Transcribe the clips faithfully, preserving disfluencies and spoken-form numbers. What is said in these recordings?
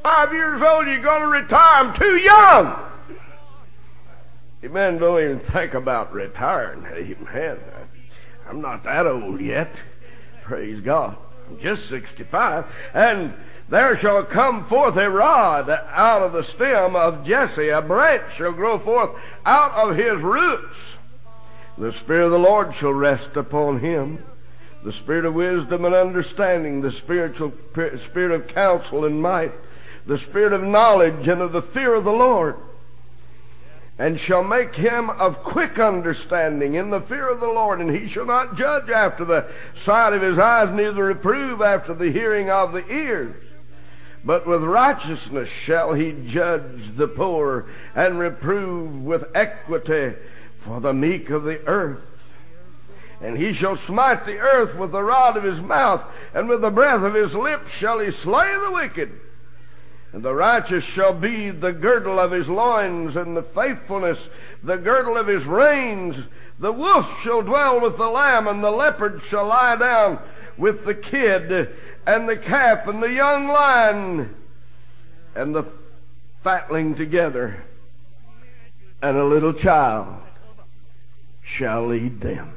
sixty-five years old, you're going to retire. I'm too young. Amen. Don't even think about retiring. Amen. I'm not that old yet. Praise God. I'm just sixty-five. And there shall come forth a rod out of the stem of Jesse. A branch shall grow forth out of his roots. The Spirit of the Lord shall rest upon him. The Spirit of wisdom and understanding, the spiritual Spirit of counsel and might, the Spirit of knowledge and of the fear of the Lord. And shall make him of quick understanding in the fear of the Lord. And he shall not judge after the sight of his eyes, neither reprove after the hearing of the ears. But with righteousness shall he judge the poor, and reprove with equity for the meek of the earth. And he shall smite the earth with the rod of his mouth, and with the breath of his lips shall he slay the wicked. And the righteous shall be the girdle of his loins, and the faithfulness the girdle of his reins. The wolf shall dwell with the lamb, and the leopard shall lie down with the kid, and the calf, and the young lion, and the fatling together, and a little child shall lead them.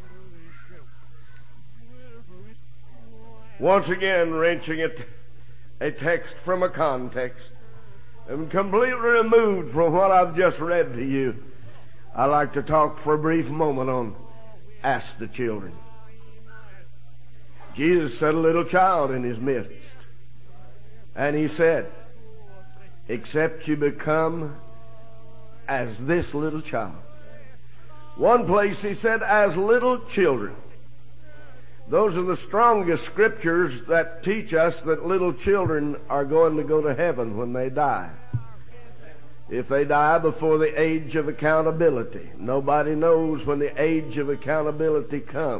Once again, wrenching it, a text from a context, and completely removed from what I've just read to you, I'd like to talk for a brief moment on ask the children. Jesus set a little child in his midst, and he said, except you become as this little child. One place he said, as little children. Those are the strongest scriptures that teach us that little children are going to go to heaven when they die. If they die before the age of accountability. Nobody knows when the age of accountability comes.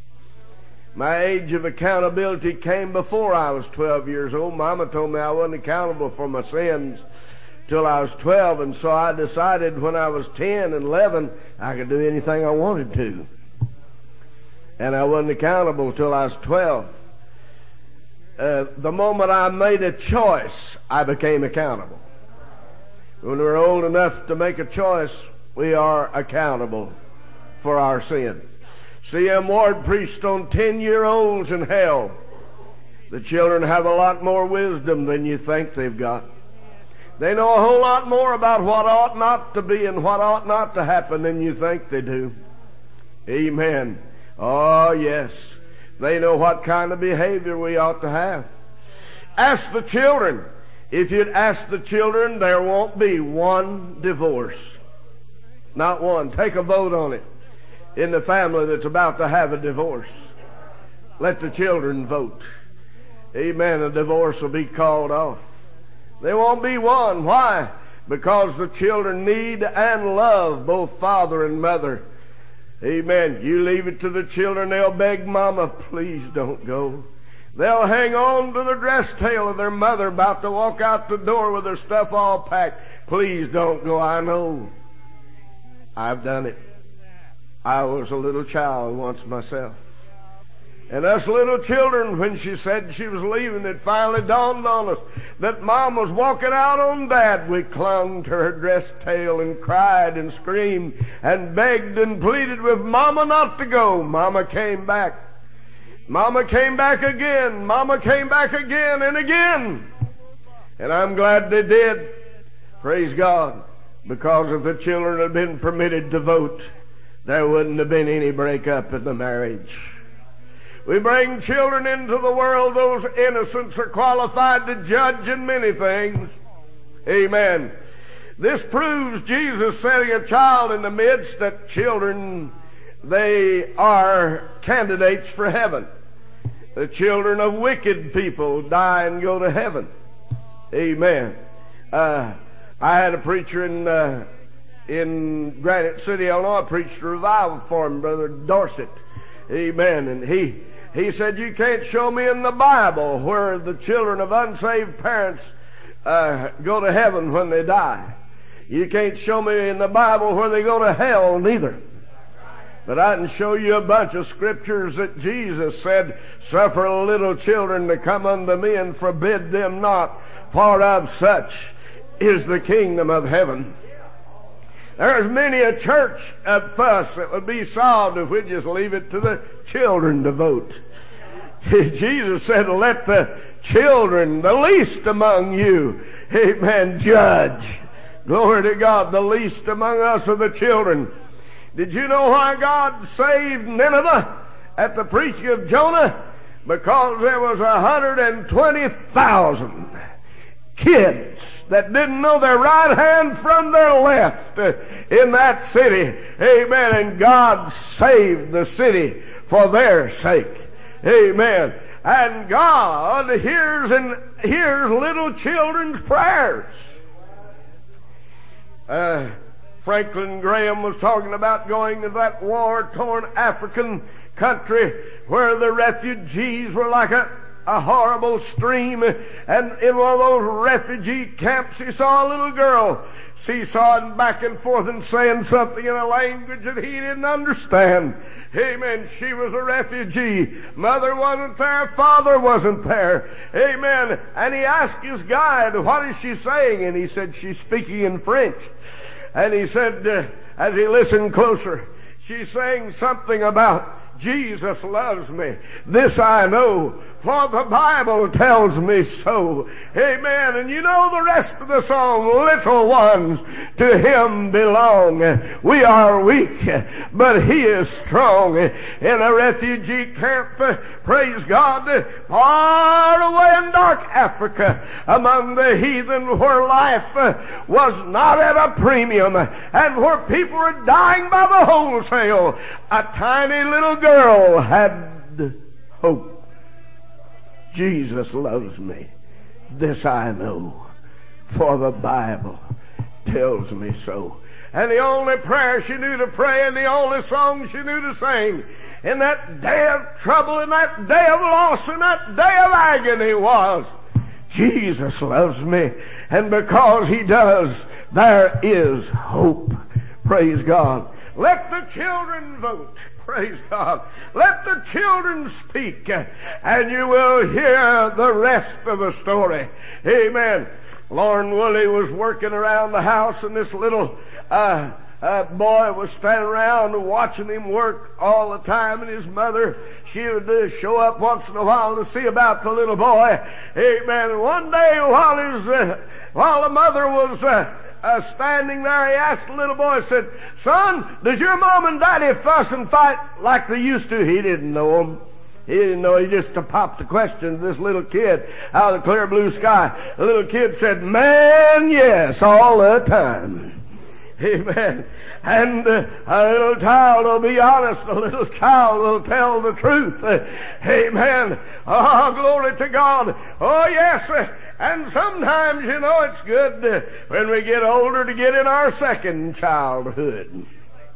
My age of accountability came before I was twelve years old. Mama told me I wasn't accountable for my sins till I was twelve, and so I decided when I was ten and eleven I could do anything I wanted to. And I wasn't accountable till I was twelve. Uh, the moment I made a choice, I became accountable. When we're old enough to make a choice, we are accountable for our sin. C M Ward preached on ten-year-olds in hell. The children have a lot more wisdom than you think they've got. They know a whole lot more about what ought not to be and what ought not to happen than you think they do. Amen. Oh, yes. They know what kind of behavior we ought to have. Ask the children. If you'd ask the children, there won't be one divorce. Not one. Take a vote on it in the family that's about to have a divorce. Let the children vote. Amen. A divorce will be called off. There won't be one. Why? Because the children need and love both father and mother. Amen. You leave it to the children, they'll beg Mama, please don't go. They'll hang on to the dress tail of their mother about to walk out the door with their stuff all packed. Please don't go. I know. I've done it. I was a little child once myself. And us little children, when she said she was leaving, it finally dawned on us that Mom was walking out on Dad. We clung to her dress tail and cried and screamed and begged and pleaded with Mama not to go. Mama came back. Mama came back again. Mama came back again and again. And I'm glad they did. Praise God. Because if the children had been permitted to vote, there wouldn't have been any breakup in the marriage. We bring children into the world. Those innocents are qualified to judge in many things. Amen. This proves Jesus setting a child in the midst that children, they are candidates for heaven. The children of wicked people die and go to heaven. Amen. Uh, I had a preacher in uh, in Granite City, Illinois, preached a revival for him, Brother Dorset. Amen. And he he said, you can't show me in the Bible where the children of unsaved parents uh, go to heaven when they die. You can't show me in the Bible where they go to hell neither. But I can show you a bunch of scriptures that Jesus said, suffer little children to come unto me and forbid them not, For of such is the kingdom of heaven. There's many a church of fuss that would be solved if we just leave it to the children to vote. Jesus said, let the children, the least among you, amen, judge. Glory to God, the least among us are the children. Did you know why God saved Nineveh at the preaching of Jonah? Because there was one hundred twenty thousand kids that didn't know their right hand from their left in that city. Amen. And God saved the city for their sake. Amen. And God hears and hears little children's prayers. Uh, Franklin Graham was talking about going to that war-torn African country where the refugees were like a, a horrible stream. And in one of those refugee camps, he saw a little girl seesawing back and forth and saying something in a language that he didn't understand. Amen. She was a refugee. Mother wasn't there. Father wasn't there. Amen. And he asked his guide, what is she saying? And he said, she's speaking in French. And he said, uh, as he listened closer, she's saying something about Jesus loves me. This I know, for the Bible tells me so. Amen. And you know the rest of the song, little ones to Him belong. We are weak, but He is strong. In a refugee camp, praise God, far away in dark Africa, among the heathen where life was not at a premium and where people were dying by the wholesale, a tiny little girl had hope. Jesus loves me. This I know, for the Bible tells me so. And the only prayer she knew to pray and the only song she knew to sing in that day of trouble, in that day of loss, in that day of agony was, Jesus loves me. And because He does, there is hope. Praise God. Let the children vote. Praise God. Let the children speak, and you will hear the rest of the story. Amen. Lorne Woolley was working around the house, and this little uh, uh, boy was standing around watching him work all the time, and his mother, she would uh, show up once in a while to see about the little boy. Amen. And one day while his, uh, while the mother was uh, Uh, standing there, he asked the little boy, said, son, does your mom and daddy fuss and fight like they used to? He didn't know them. He didn't know. He just popped the question to this little kid out of the clear blue sky. The little kid said, man, yes, all the time. Amen. And uh, a little child will be honest. A little child will tell the truth. Uh, amen. Oh, glory to God. Oh, yes. Uh, And sometimes, you know, it's good uh, when we get older to get in our second childhood.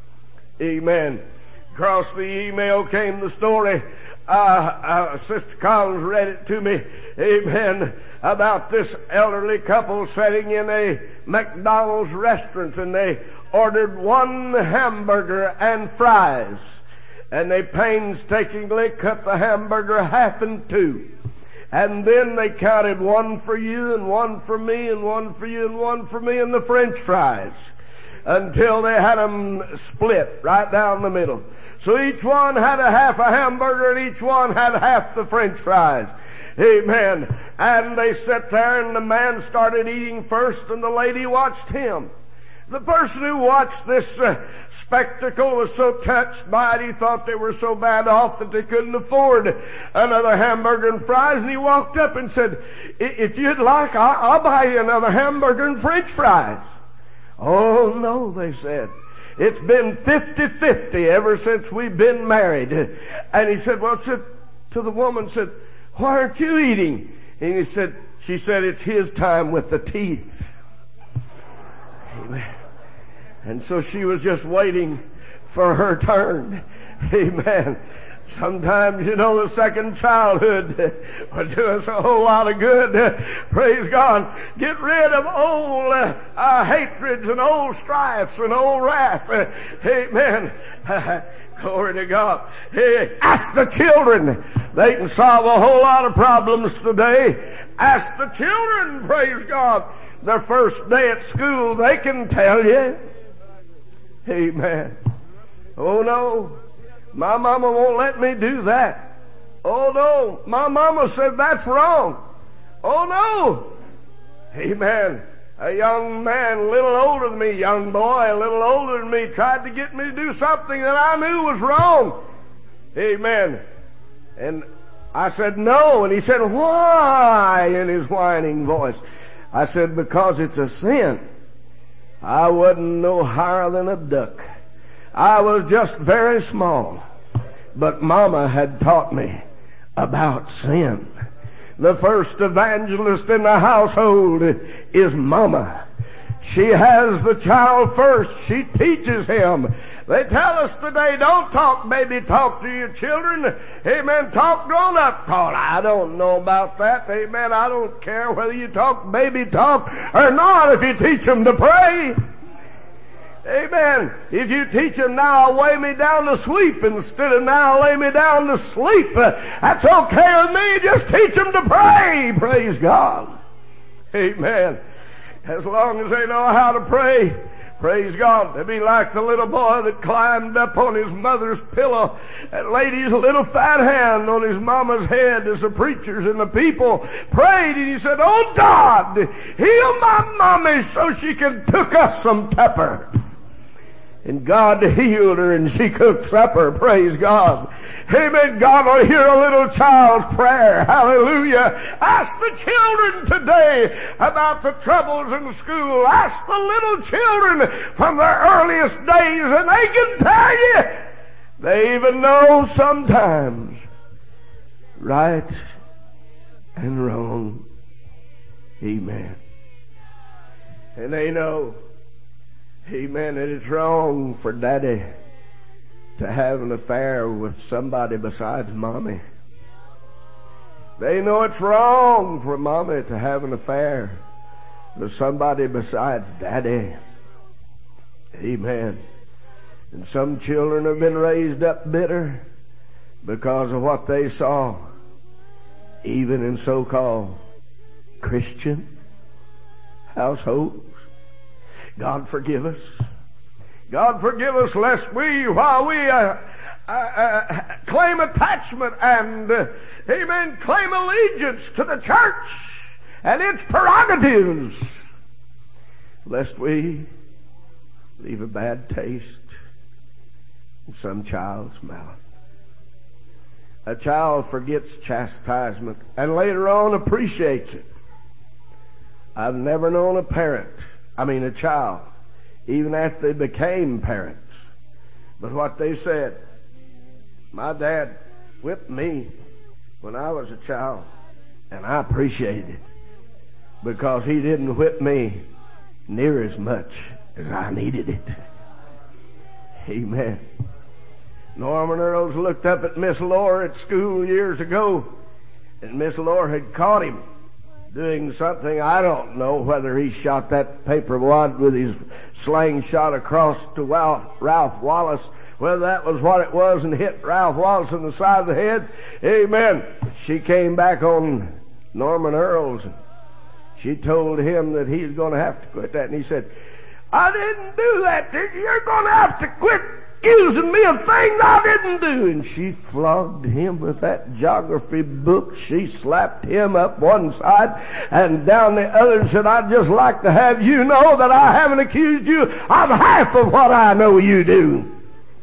Amen. Across the email came the story. Uh, uh, Sister Collins read it to me. Amen. About this elderly couple sitting in a McDonald's restaurant, and they ordered one hamburger and fries. And they painstakingly cut the hamburger half in two. And then they counted one for you and one for me and one for you and one for me and the French fries until they had them split right down the middle. So each one had a half a hamburger and each one had half the French fries. Amen. And they sat there and the man started eating first and the lady watched him. The person who watched this uh, spectacle was so touched by it, he thought they were so bad off that they couldn't afford another hamburger and fries, and he walked up and said, if you'd like, I'll, I'll buy you another hamburger and French fries. Oh, no, they said. It's been fifty-fifty ever since we've been married. And he said, well, said, to the woman, said, why aren't you eating? And he said, she said, it's his time with the teeth. Amen. And so she was just waiting for her turn. Amen. Sometimes, you know, the second childhood would do us a whole lot of good. Praise God. Get rid of old uh, uh, hatreds and old strifes and old wrath. Amen. Glory to God. Hey, ask the children. They can solve a whole lot of problems today. Ask the children, praise God. Their first day at school, they can tell you. Amen. Oh no, my mama won't let me do that. Oh no, my mama said that's wrong. Oh no. Amen. A young man, a little older than me, young boy, a little older than me, tried to get me to do something that I knew was wrong. Amen. And I said no, and he said, why? In his whining voice. I said, because it's a sin. I wasn't no higher than a duck. I was just very small. But Mama had taught me about sin. The first evangelist in the household is Mama. She has the child first. She teaches him. They tell us today, don't talk baby talk to your children. Amen. Talk grown up talk. I don't know about that. Amen. I don't care whether you talk baby talk or not if you teach them to pray. Amen. If you teach them now, lay me down to sleep instead of now lay me down to sleep, uh, that's okay with me. Just teach them to pray. Praise God. Amen. As long as they know how to pray, praise God. They'll be like the little boy that climbed up on his mother's pillow and laid his little fat hand on his mama's head as the preachers and the people prayed, and he said, oh God, heal my mommy so she can cook us some supper. And God healed her and she cooked supper. Praise God. Amen. God will hear a little child's prayer. Hallelujah. Ask the children today about the troubles in school. Ask the little children from their earliest days and they can tell you. They even know sometimes right and wrong. Amen. And they know, amen, that it's wrong for daddy to have an affair with somebody besides mommy. They know it's wrong for mommy to have an affair with somebody besides daddy. Amen. And some children have been raised up bitter because of what they saw, even in so-called Christian households. God forgive us. God forgive us lest we, while we uh, uh, uh, claim attachment and, uh, amen, claim allegiance to the church and its prerogatives, lest we leave a bad taste in some child's mouth. A child forgets chastisement and later on appreciates it. I've never known a parent, I mean a child, even after they became parents, but what they said, my dad whipped me when I was a child, and I appreciated it because he didn't whip me near as much as I needed it. Amen. Norman Earls looked up at Miss Laura at school years ago, and Miss Laura had caught him doing something. I don't know whether he shot that paper wad with his slingshot across to Ralph Wallace, whether that was what it was, and hit Ralph Wallace in the side of the head. Amen. She came back on Norman Earls, and she told him that he was going to have to quit that, and he said, I didn't do that. You're going to have to quit accusing me of things I didn't do. And she flogged him with that geography book. She slapped him up one side and down the other and said, I'd just like to have you know that I haven't accused you of half of what I know you do.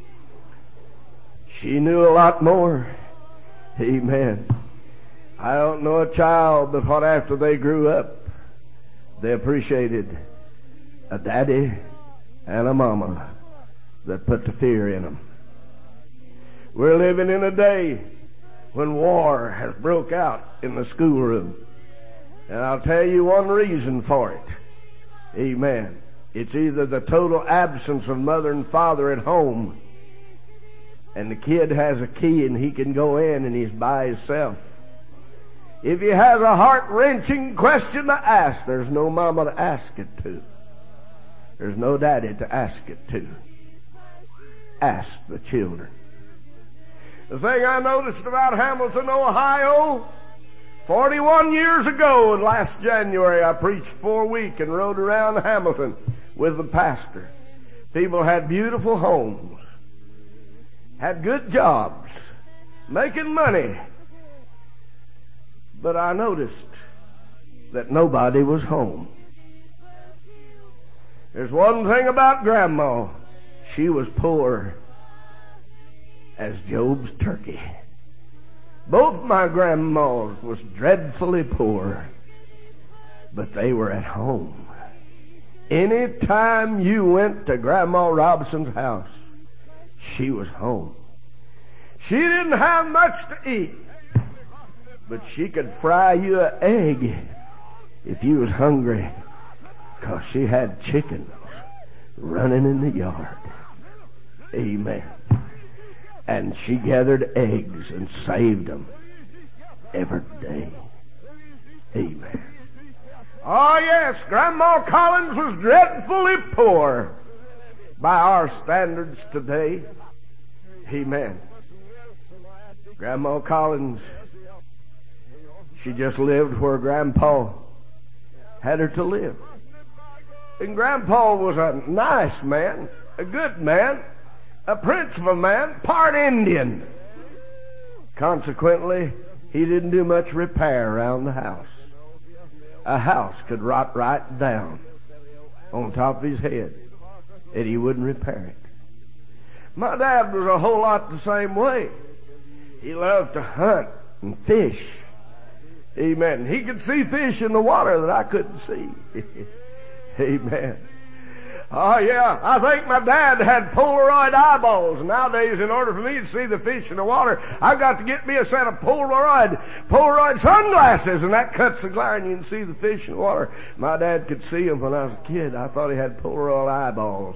She knew a lot more. Amen. I don't know a child, but what after they grew up, they appreciated a daddy and a mama that put the fear in them. We're living in a day when war has broke out in the schoolroom. And I'll tell you one reason for it. Amen. It's either the total absence of mother and father at home, and the kid has a key and he can go in and he's by himself. If he has a heart-wrenching question to ask, there's no mama to ask it to. There's no daddy to ask it to. Ask the children. The thing I noticed about Hamilton, Ohio, forty-one years ago, and last January, I preached for a week and rode around Hamilton with the pastor. People had beautiful homes, had good jobs, making money. But I noticed that nobody was home. There's one thing about Grandma. She was poor as Job's turkey. Both my grandmas was dreadfully poor, but they were at home. Any time you went to Grandma Robson's house, she was home. She didn't have much to eat, but she could fry you an egg if you was hungry, 'cause she had chickens running in the yard. Amen. And she gathered eggs and saved them every day. Amen. Oh yes, Grandma Collins was dreadfully poor by our standards today. Amen. Grandma Collins, she just lived where Grandpa had her to live. And Grandpa was a nice man, a good man, a prince of a man, part Indian. Consequently, he didn't do much repair around the house. A house could rot right down on top of his head, and he wouldn't repair it. My dad was a whole lot the same way. He loved to hunt and fish. Amen. He could see fish in the water that I couldn't see. Amen. Oh yeah, I think my dad had Polaroid eyeballs. Nowadays, in order for me to see the fish in the water, I've got to get me a set of Polaroid Polaroid sunglasses, and that cuts the glare and you can see the fish in the water. My dad could see them when I was a kid. I thought he had Polaroid eyeballs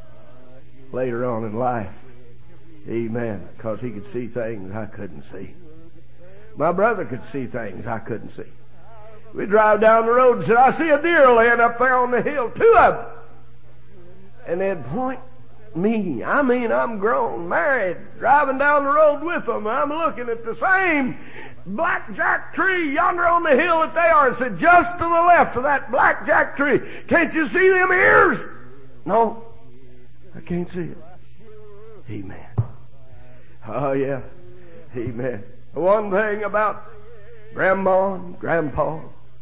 later on in life. Amen. Because he could see things I couldn't see. My brother could see things I couldn't see. We drive down the road and said, I see a deer laying up there on the hill. Two of them. And they'd point me. I mean, I'm grown, married, driving down the road with them. And I'm looking at the same blackjack tree yonder on the hill that they are. And said, just to the left of that blackjack tree. Can't you see them ears? No, I can't see it. Amen. Oh, yeah. Amen. One thing about Grandma and Grandpa,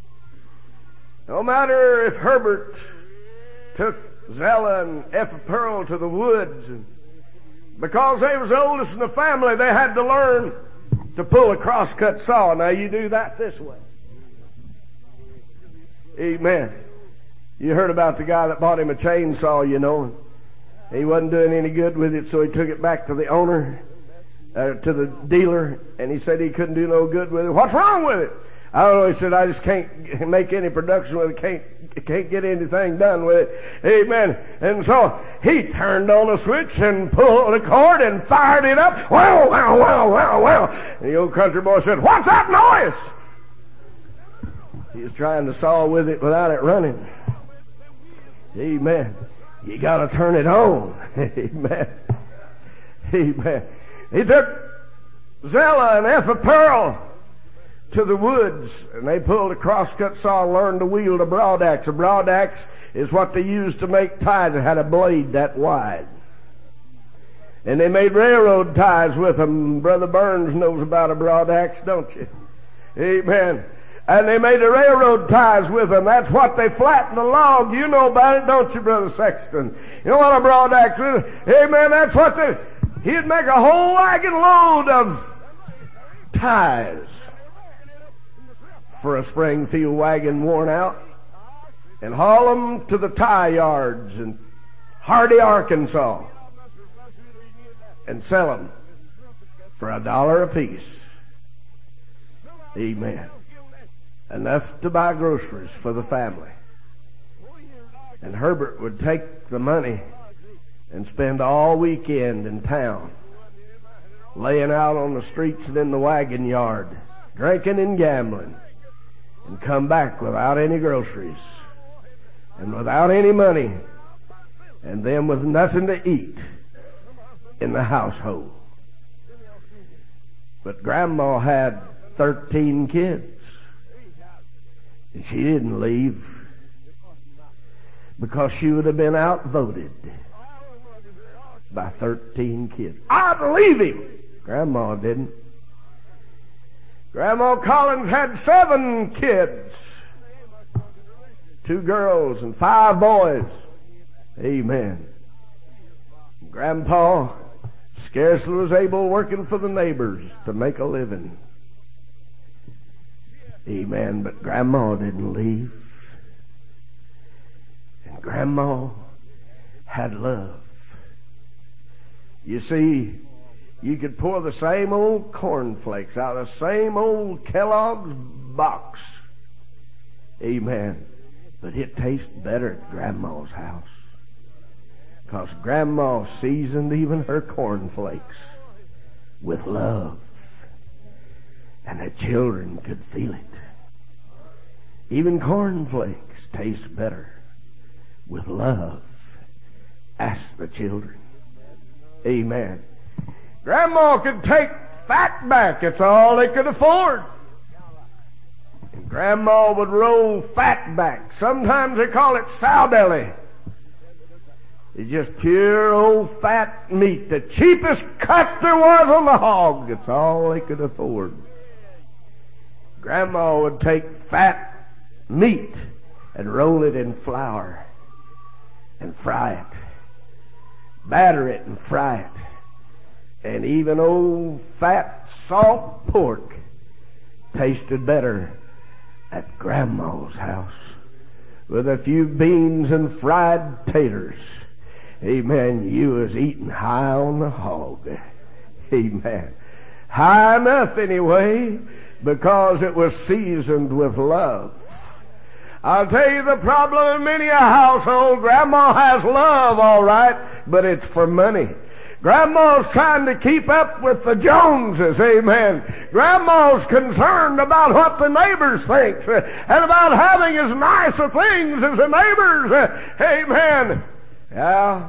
no matter if Herbert took Zella and Effa Pearl to the woods, and because they was the oldest in the family, they had to learn to pull a crosscut saw. Now you do that this way. Amen. You heard about the guy that bought him a chainsaw, you know. He wasn't doing any good with it, so he took it back to the owner, uh, to the dealer, and he said he couldn't do no good with it. What's wrong with it? I don't know. He said, I just can't make any production with it. Can't can't get anything done with it. Amen. And so he turned on a switch and pulled the cord and fired it up. Wow, wow, wow, wow, wow. And the old country boy said, what's that noise? He was trying to saw with it without it running. Amen. You got to turn it on. Amen. Amen. He took Zella and Effa Pearl to the woods, and they pulled a crosscut saw and learned to wield a broadaxe. A broadaxe is what they used to make ties. It had a blade that wide. And they made railroad ties with them. Brother Burns knows about a broadaxe, don't you? Amen. And they made the railroad ties with them. That's what they flattened the log. You know about it, don't you, Brother Sexton? You know what a broadaxe is? Amen. That's what they... He'd make a whole wagon load of ties for a Springfield wagon worn out, and haul them to the tie yards in Hardy, Arkansas, and sell them for a dollar apiece. Amen. Enough to buy groceries for the family. And Herbert would take the money and spend all weekend in town, laying out on the streets and in the wagon yard, drinking and gambling, and come back without any groceries and without any money, and then with nothing to eat in the household. But Grandma had thirteen kids. And she didn't leave because she would have been outvoted by thirteen kids. I'd leave him. Grandma didn't. Grandma Collins had seven kids. Two girls and five boys. Amen. Grandpa scarcely was able working for the neighbors to make a living. Amen. But Grandma didn't leave. And Grandma had love. You see, you could pour the same old cornflakes out of the same old Kellogg's box. Amen. But it tastes better at Grandma's house. Because Grandma seasoned even her cornflakes with love. And the children could feel it. Even cornflakes taste better with love. Ask the children. Amen. Grandma could take fat back. It's all they could afford. And Grandma would roll fat back. Sometimes they call it sow deli. It's just pure old fat meat. The cheapest cut there was on the hog. It's all they could afford. Grandma would take fat meat and roll it in flour and fry it. Batter it and fry it. And even old fat salt pork tasted better at Grandma's house with a few beans and fried taters. Amen. You was eating high on the hog. Amen. High enough anyway, because it was seasoned with love. I'll tell you the problem in many a household. Grandma has love, all right, but it's for money. Grandma's trying to keep up with the Joneses, amen. Grandma's concerned about what the neighbors think and about having as nice a things as the neighbors, amen. Yeah,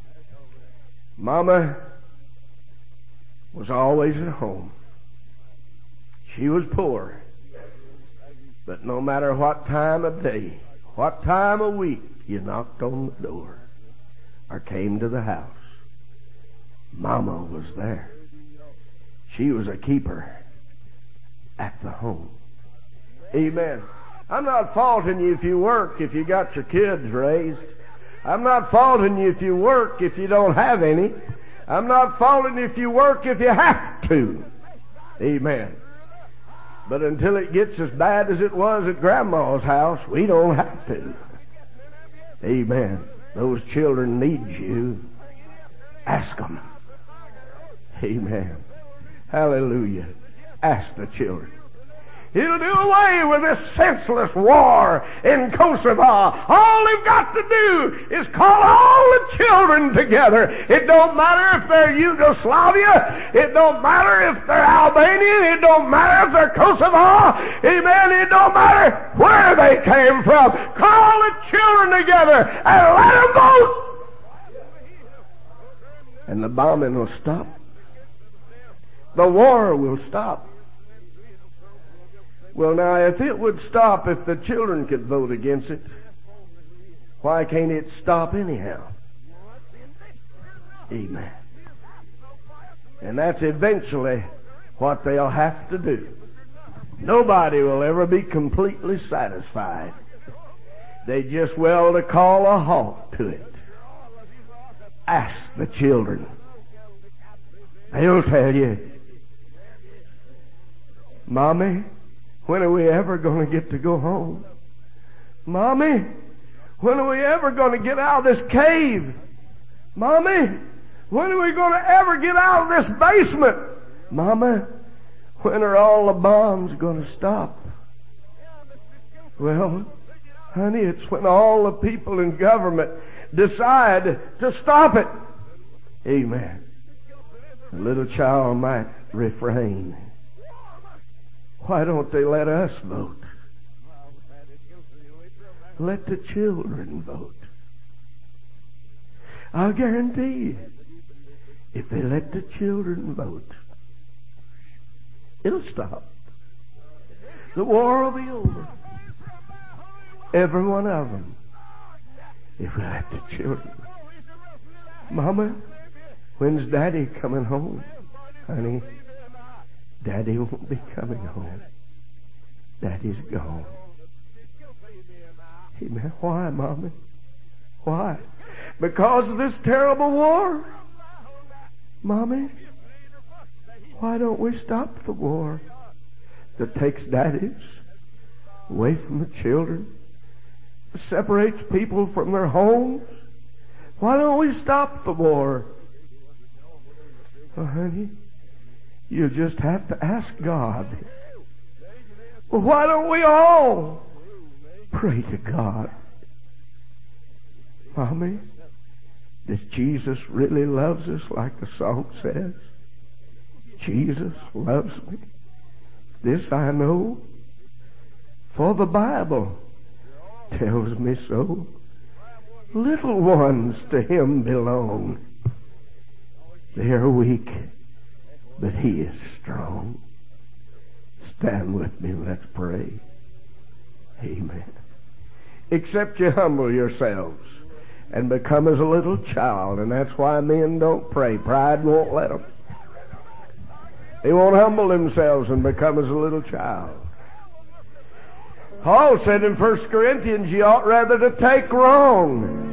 Mama was always at home. She was poor. But no matter what time of day, what time of week you knocked on the door or came to the house, Mama was there. She was a keeper at the home. Amen. I'm not faulting you if you work, if you got your kids raised. I'm not faulting you if you work if you don't have any. I'm not faulting you if you work if you have to. Amen. But until it gets as bad as it was at Grandma's house, we don't have to. Amen. Those children need you. Ask them. Amen. Hallelujah. Ask the children. He'll do away with this senseless war in Kosovo. All they've got to do is call all the children together. It don't matter if they're Yugoslavia. It don't matter if they're Albanian. It don't matter if they're Kosovo. Amen. It don't matter where they came from. Call the children together and let them vote. And the bombing will stop. The war will stop. Well, now, if it would stop if the children could vote against it, why can't it stop anyhow? Amen. And that's eventually what they'll have to do. Nobody will ever be completely satisfied. They just well to call a halt to it. Ask the children. They'll tell you, Mommy, when are we ever going to get to go home? Mommy, when are we ever going to get out of this cave? Mommy, when are we going to ever get out of this basement? Mama, when are all the bombs going to stop? Well, honey, it's when all the people in government decide to stop it. Amen. A little child might refrain. Why don't they let us vote? Let the children vote. I'll guarantee you, if they let the children vote, It'll stop. The war will be over. Every one of them. If we let the children. Mama, when's Daddy coming home? Honey, Daddy won't be coming home. Daddy's gone. Amen. Why, Mommy? Why? Because of this terrible war. Mommy, why don't we stop the war that takes daddies away from the children, separates people from their homes? Why don't we stop the war? Oh, honey, you just have to ask God. Well, why don't we all pray to God? Mommy, does Jesus really loves us like the song says? Jesus loves me. This I know, for the Bible tells me so. Little ones to Him belong. They are weak, but He is strong. Stand with me, let's pray. Amen. Except you humble yourselves and become as a little child, and that's why men don't pray. Pride won't let them. They won't humble themselves and become as a little child. Paul said in First Corinthians, you ought rather to take wrong,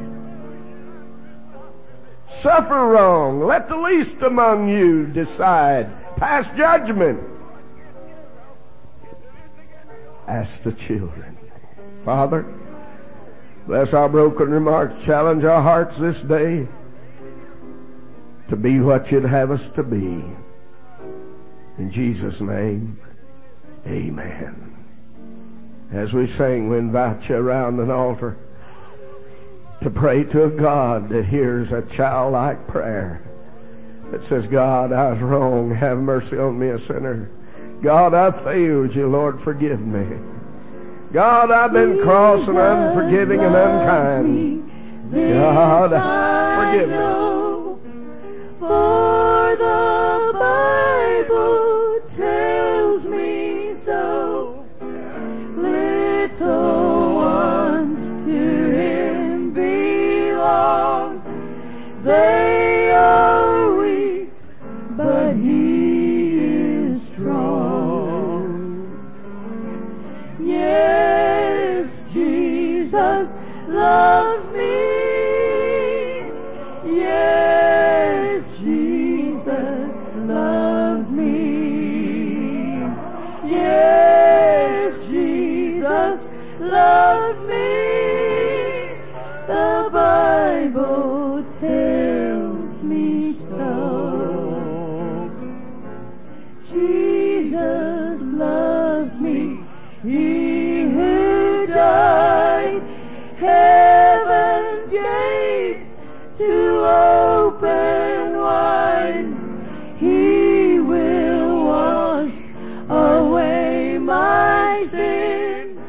suffer wrong. Let the least among you decide. Pass judgment. Ask the children. Father, bless our broken remarks. Challenge our hearts this day to be what you'd have us to be. In Jesus' name, amen. As we sing, we invite you around an altar to pray to a God that hears a childlike prayer that says, God, I was wrong. Have mercy on me, a sinner. God, I failed you. Lord, forgive me. God, I've been cross and unforgiving and unkind. God, forgive me. For the Bible tells me so. Little ones to Him belong. They are weak, but He is strong. Yes, Jesus loves me. Yes, Jesus loves me. Yes, Jesus loves me. The Bible tells me so. Jesus loves me. He who died, heaven's gates to open wide. He will wash away my sin.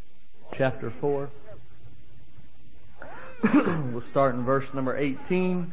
Chapter four. We'll start in verse number eighteen.